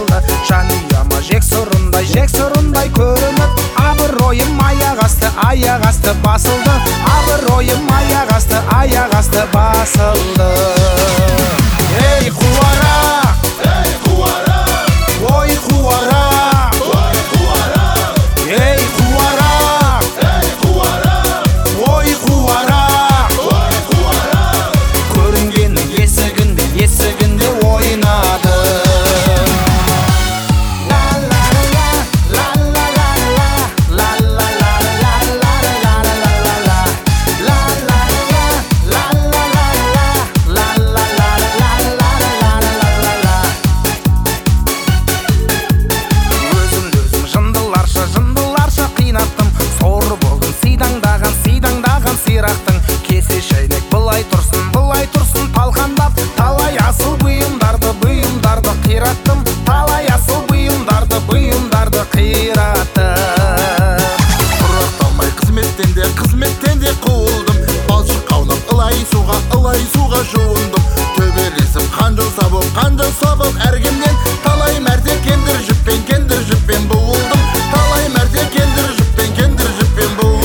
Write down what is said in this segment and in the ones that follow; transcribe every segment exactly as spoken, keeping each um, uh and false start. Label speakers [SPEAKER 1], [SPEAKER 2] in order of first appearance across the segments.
[SPEAKER 1] басылды. Жанұяма жексұрындай жексұрындай көрініп, абыройым аяқ асты аяқ асты басылды. Абыройым аяқ асты аяқ асты басылды. Ей қуара,
[SPEAKER 2] ей қуара,
[SPEAKER 1] ой қуара,
[SPEAKER 2] ой қуара,
[SPEAKER 1] ей қуара,
[SPEAKER 2] ей қуара,
[SPEAKER 1] ой қуара,
[SPEAKER 2] ой қуара.
[SPEAKER 1] көрінгеннің есігінде есігінде ойнады. Кесе шайнек былай тұрсын, былай тұрсын талқандап, талай асыл бұйымдарды, бұйымдарды қираттым. Талай асыл бұйымдарды, бұйымдарды қираттым.
[SPEAKER 2] Құрақталмай қызметтен де, қызметтен де қуылдым. Балшық қаунап, ылай суға, ылай суға жуындым. Төбелесіп, қанжоса боп, қанжоса боп әргемнен талай мәрте кендір жіппен, кендір жіппен буылдым. Талай мәрте кендір жіппен, кендір жіппен буылдым.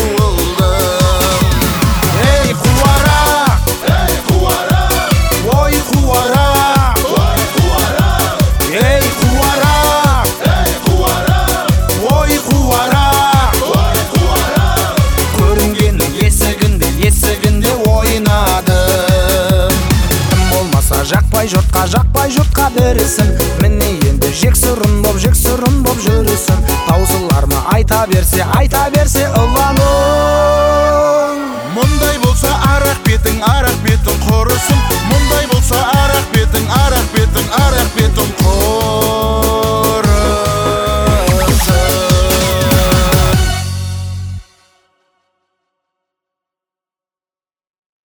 [SPEAKER 1] Ей қуара,
[SPEAKER 2] Ей қуара,
[SPEAKER 1] ой қуара,
[SPEAKER 2] ой қуара,
[SPEAKER 1] ей қуара,
[SPEAKER 2] ей қуара,
[SPEAKER 1] ой қуара,
[SPEAKER 2] ой қуара.
[SPEAKER 1] көрінгеннің есігінде есігінде ойнадым. Тым болмаса жақпай жұртқа жақпай жұртқа бересін. Міне енді жексұрын боп жексұрын боп жүрісін. Таусылар ма айта берсе айта берсе